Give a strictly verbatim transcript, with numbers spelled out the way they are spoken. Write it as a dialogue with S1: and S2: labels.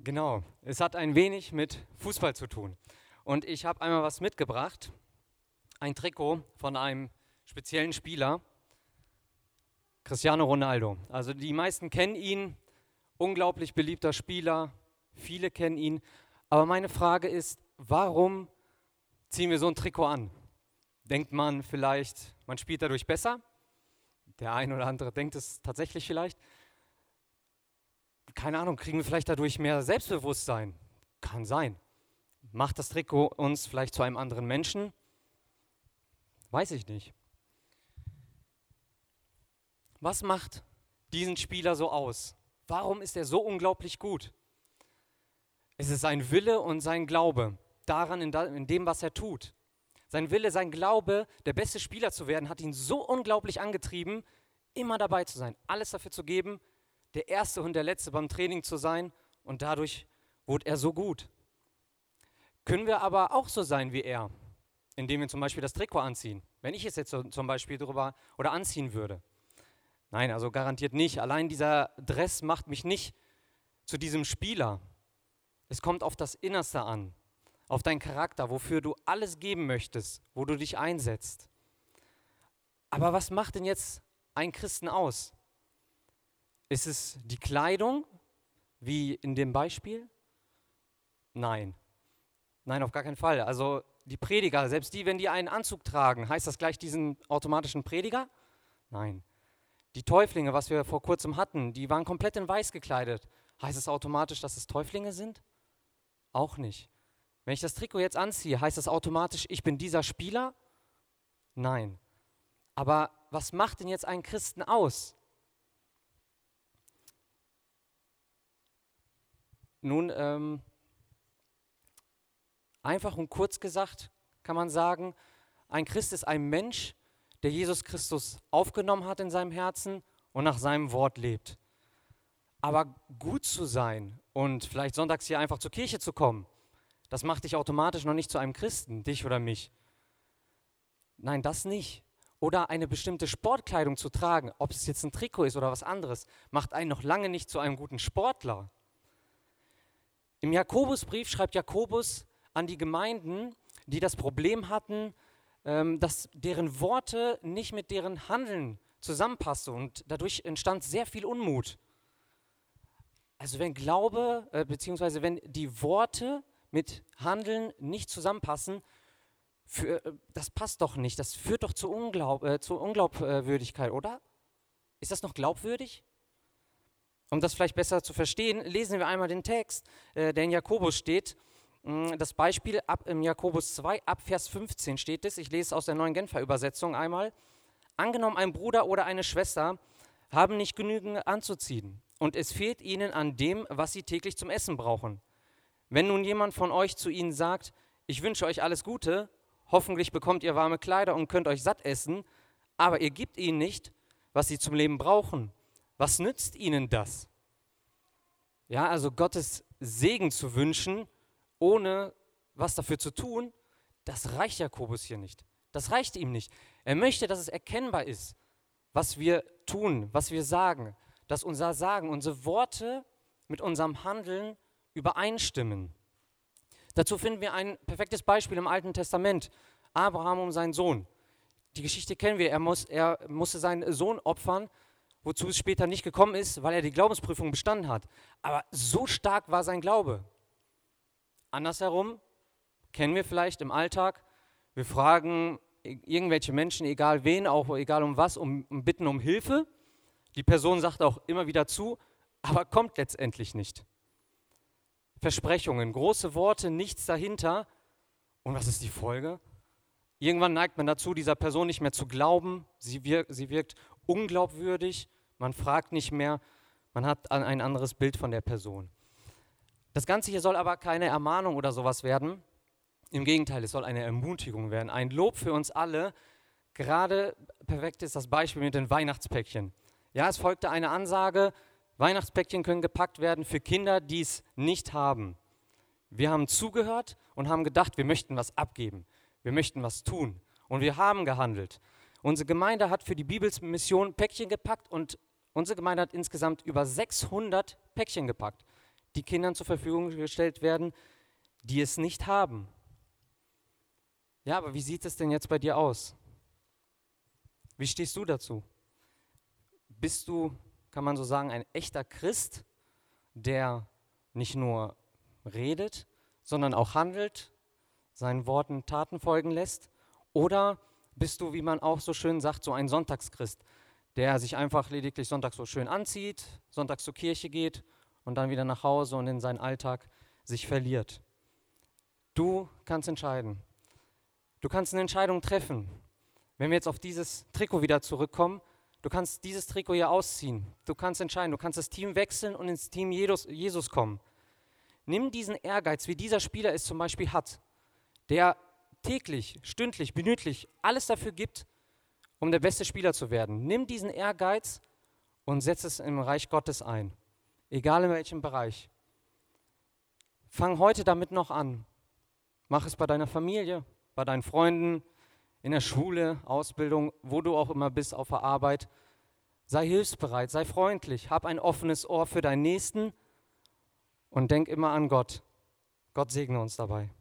S1: Genau, es hat ein wenig mit Fußball zu tun. Und ich habe einmal was mitgebracht, ein Trikot von einem speziellen Spieler, Cristiano Ronaldo. Also die meisten kennen ihn, unglaublich beliebter Spieler, viele kennen ihn. Aber meine Frage ist, warum ziehen wir so ein Trikot an? Denkt man vielleicht, man spielt dadurch besser? Der ein oder andere denkt es tatsächlich vielleicht. Keine Ahnung, kriegen wir vielleicht dadurch mehr Selbstbewusstsein? Kann sein. Macht das Trikot uns vielleicht zu einem anderen Menschen? Weiß ich nicht. Was macht diesen Spieler so aus? Warum ist er so unglaublich gut? Es ist sein Wille und sein Glaube daran, in, da, in dem, was er tut. Sein Wille, sein Glaube, der beste Spieler zu werden, hat ihn so unglaublich angetrieben, immer dabei zu sein, alles dafür zu geben, der Erste und der Letzte beim Training zu sein, und dadurch wurde er so gut. Können wir aber auch so sein wie er, indem wir zum Beispiel das Trikot anziehen? Wenn ich es jetzt so, zum Beispiel drüber oder anziehen würde. Nein, also garantiert nicht. Allein dieser Dress macht mich nicht zu diesem Spieler. Es kommt auf das Innerste an, auf deinen Charakter, wofür du alles geben möchtest, wo du dich einsetzt. Aber was macht denn jetzt einen Christen aus? Ist es die Kleidung, wie in dem Beispiel? Nein. Nein, auf gar keinen Fall. Also die Prediger, selbst die, wenn die einen Anzug tragen, heißt das gleich diesen automatischen Prediger? Nein. Die Täuflinge, was wir vor kurzem hatten, die waren komplett in weiß gekleidet. Heißt es automatisch, dass es Täuflinge sind? Auch nicht. Wenn ich das Trikot jetzt anziehe, heißt das automatisch, ich bin dieser Spieler? Nein. Aber was macht denn jetzt einen Christen aus? Nun, ähm, einfach und kurz gesagt kann man sagen, ein Christ ist ein Mensch, der Jesus Christus aufgenommen hat in seinem Herzen und nach seinem Wort lebt. Aber gut zu sein und vielleicht sonntags hier einfach zur Kirche zu kommen, das macht dich automatisch noch nicht zu einem Christen, dich oder mich. Nein, das nicht. Oder eine bestimmte Sportkleidung zu tragen, ob es jetzt ein Trikot ist oder was anderes, macht einen noch lange nicht zu einem guten Sportler. Im Jakobusbrief schreibt Jakobus an die Gemeinden, die das Problem hatten, ähm, dass deren Worte nicht mit deren Handeln zusammenpassten, und dadurch entstand sehr viel Unmut. Also wenn Glaube, äh, beziehungsweise wenn die Worte mit Handeln nicht zusammenpassen, für, äh, das passt doch nicht, das führt doch zu Unglaub, äh, zur Unglaubwürdigkeit, oder? Ist das noch glaubwürdig? Um das vielleicht besser zu verstehen, lesen wir einmal den Text, äh, der in Jakobus steht. Das Beispiel ab im Jakobus zwei, ab Vers fünfzehn steht es. Ich lese es aus der Neuen Genfer Übersetzung einmal. Angenommen, ein Bruder oder eine Schwester haben nicht genügend anzuziehen und es fehlt ihnen an dem, was sie täglich zum Essen brauchen. Wenn nun jemand von euch zu ihnen sagt, ich wünsche euch alles Gute, hoffentlich bekommt ihr warme Kleider und könnt euch satt essen, aber ihr gebt ihnen nicht, was sie zum Leben brauchen. Was nützt ihnen das? Ja, also Gottes Segen zu wünschen, ohne was dafür zu tun, das reicht Jakobus hier nicht. Das reicht ihm nicht. Er möchte, dass es erkennbar ist, was wir tun, was wir sagen, dass unser Sagen, unsere Worte mit unserem Handeln übereinstimmen. Dazu finden wir ein perfektes Beispiel im Alten Testament. Abraham um seinen Sohn. Die Geschichte kennen wir. Er, muss, er musste seinen Sohn opfern, wozu es später nicht gekommen ist, weil er die Glaubensprüfung bestanden hat. Aber so stark war sein Glaube. Andersherum kennen wir vielleicht im Alltag, wir fragen irgendwelche Menschen, egal wen, auch egal um was, um, um bitten um Hilfe. Die Person sagt auch immer wieder zu, aber kommt letztendlich nicht. Versprechungen, große Worte, nichts dahinter. Und was ist die Folge? Irgendwann neigt man dazu, dieser Person nicht mehr zu glauben. Sie wirkt, sie wirkt unglaubwürdig. Man fragt nicht mehr. Man hat ein anderes Bild von der Person. Das Ganze hier soll aber keine Ermahnung oder sowas werden. Im Gegenteil, es soll eine Ermutigung werden. Ein Lob für uns alle. Gerade perfekt ist das Beispiel mit den Weihnachtspäckchen. Ja, es folgte eine Ansage, Weihnachtspäckchen können gepackt werden für Kinder, die es nicht haben. Wir haben zugehört und haben gedacht, wir möchten was abgeben. Wir möchten was tun. Und wir haben gehandelt. Unsere Gemeinde hat für die Bibelmission Päckchen gepackt und unsere Gemeinde hat insgesamt über sechshundert Päckchen gepackt, die Kindern zur Verfügung gestellt werden, die es nicht haben. Ja, aber wie sieht es denn jetzt bei dir aus? Wie stehst du dazu? Bist du, kann man so sagen, ein echter Christ, der nicht nur redet, sondern auch handelt, seinen Worten Taten folgen lässt? Oder bist du, wie man auch so schön sagt, so ein Sonntagschrist, der sich einfach lediglich sonntags so schön anzieht, sonntags zur Kirche geht und dann wieder nach Hause und in seinen Alltag sich verliert? Du kannst entscheiden. Du kannst eine Entscheidung treffen. Wenn wir jetzt auf dieses Trikot wieder zurückkommen, du kannst dieses Trikot hier ausziehen. Du kannst entscheiden, du kannst das Team wechseln und ins Team Jesus, Jesus kommen. Nimm diesen Ehrgeiz, wie dieser Spieler es zum Beispiel hat, der täglich, stündlich, minütlich alles dafür gibt, um der beste Spieler zu werden. Nimm diesen Ehrgeiz und setz es im Reich Gottes ein, egal in welchem Bereich. Fang heute damit noch an. Mach es bei deiner Familie, bei deinen Freunden, in der Schule, Ausbildung, wo du auch immer bist, auf der Arbeit. Sei hilfsbereit, sei freundlich, hab ein offenes Ohr für deinen Nächsten und denk immer an Gott. Gott segne uns dabei.